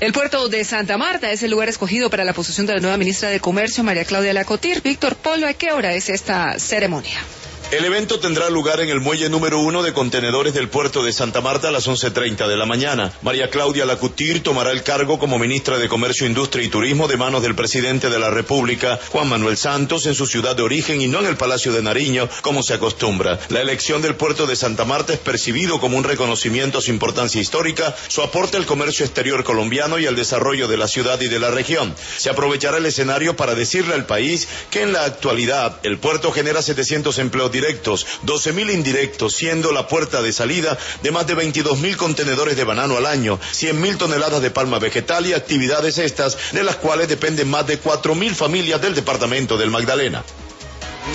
El puerto de Santa Marta es el lugar escogido para la posesión de la nueva ministra de Comercio, María Claudia Lacotir. Víctor Polo, ¿a qué hora es esta ceremonia? El evento tendrá lugar en el muelle número 1 de contenedores del puerto de Santa Marta a las 11:30 de la mañana. María Claudia Lacotir tomará el cargo como ministra de Comercio, Industria y Turismo de manos del presidente de la República, Juan Manuel Santos, en su ciudad de origen y no en el Palacio de Nariño, como se acostumbra. La elección del puerto de Santa Marta es percibido como un reconocimiento a su importancia histórica, su aporte al comercio exterior colombiano y al desarrollo de la ciudad y de la región. Se aprovechará el escenario para decirle al país que en la actualidad el puerto genera 700 empleos directos, 12.000 indirectos, siendo la puerta de salida de más de 22.000 contenedores de banano al año, 100.000 toneladas de palma vegetal y actividades estas de las cuales dependen más de 4.000 familias del departamento del Magdalena.